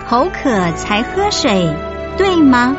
口渴才喝水，对吗？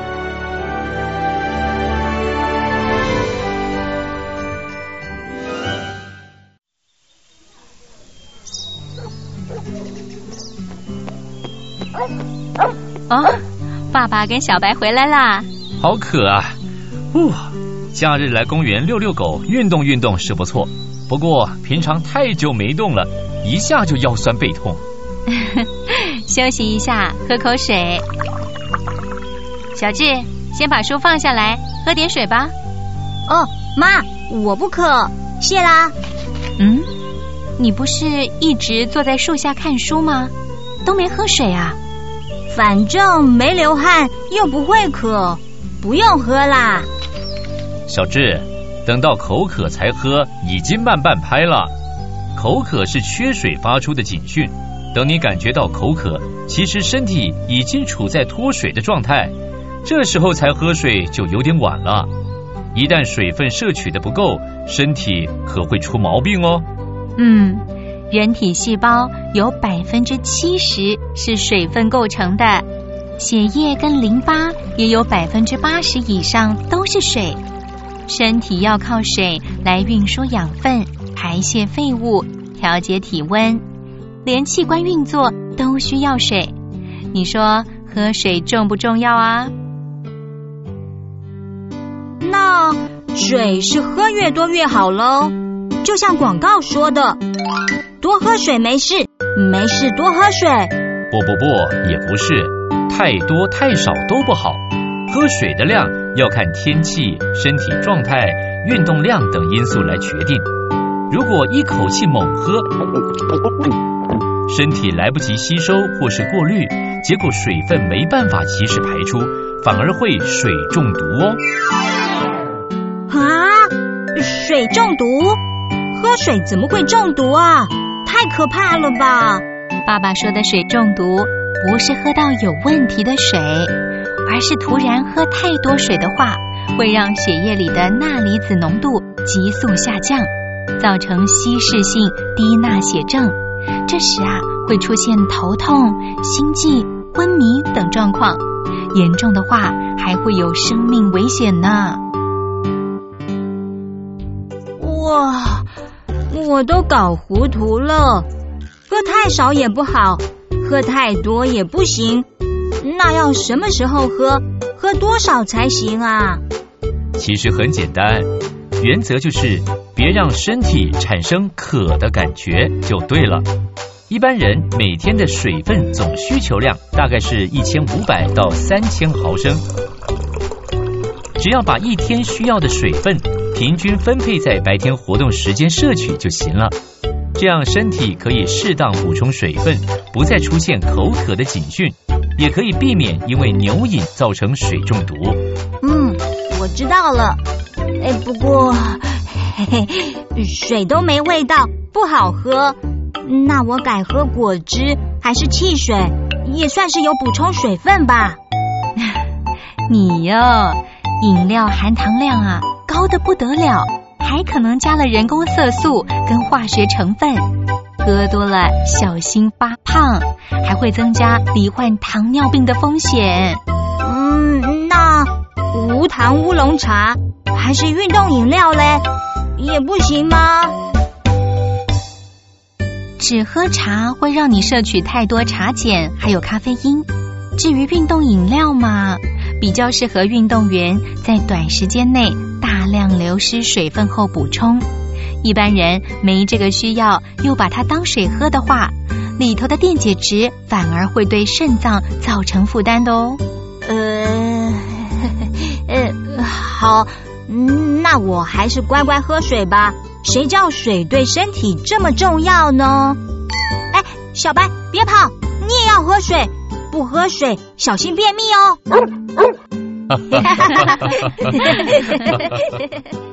哦，爸爸跟小白回来啦！ 好渴啊！假日来公园遛遛狗，运动运动是不错，不过平常太久没动了，一下就腰酸背痛。 休息一下，喝口水。小智，先把书放下来，喝点水吧。 哦，妈，我不渴，谢啦。 你不是一直坐在树下看书吗？都没喝水啊？ 反正没流汗，又不会渴，不用喝啦。 小智，等到口渴才喝，已经慢半拍了。口渴是缺水发出的警讯，等你感觉到口渴，其实身体已经处在脱水的状态，这时候才喝水就有点晚了。一旦水分摄取的不够，身体可会出毛病哦。 人体细胞有70%是水分构成的，血液跟淋巴也有80%以上都是水。身体要靠水来运输养分、排泄废物、调节体温，连器官运作都需要水。你说喝水重不重要啊？ 那水是喝越多越好咯，就像广告说的，多喝水没事，没事多喝水。 不，也不是，太多太少都不好。喝水的量要看天气、身体状态、运动量等因素来决定。如果一口气猛喝，身体来不及吸收或是过滤，结果水分没办法及时排出，反而会水中毒哦。 水中毒？喝水怎么会中毒啊？太可怕了吧！ 爸爸说的水中毒不是喝到有问题的水，而是突然喝太多水的话，会让血液里的钠离子浓度急速下降，造成稀释性低钠血症。这时会出现头痛、心悸、昏迷等状况，严重的话还会有生命危险呢。 哇，我都搞糊涂了。喝太少也不好，喝太多也不行，那要什么时候喝？喝多少才行啊？ 其实很简单，原则就是别让身体产生渴的感觉就对了。一般人每天的水分总需求量大概是1500到3000毫升，只要把一天需要的水分平均分配在白天活动时间摄取就行了，这样身体可以适当补充水分，不再出现口渴的警讯，也可以避免因为牛饮造成水中毒。 我知道了。不过水都没味道，不好喝，那我改喝果汁还是汽水，也算是有补充水分吧。 你饮料含糖量高得不得了，还可能加了人工色素跟化学成分，喝多了小心发胖，还会增加罹患糖尿病的风险。 那无糖乌龙茶还是运动饮料嘞，也不行吗？ 只喝茶会让你摄取太多茶碱还有咖啡因，至于运动饮料嘛，比较适合运动员在短时间内大量流失水分后补充。一般人没这个需要，又把它当水喝的话，里头的电解质反而会对肾脏造成负担的哦。 好，那我还是乖乖喝水吧，谁叫水对身体这么重要呢？小白别跑，你也要喝水，不喝水小心便秘哦。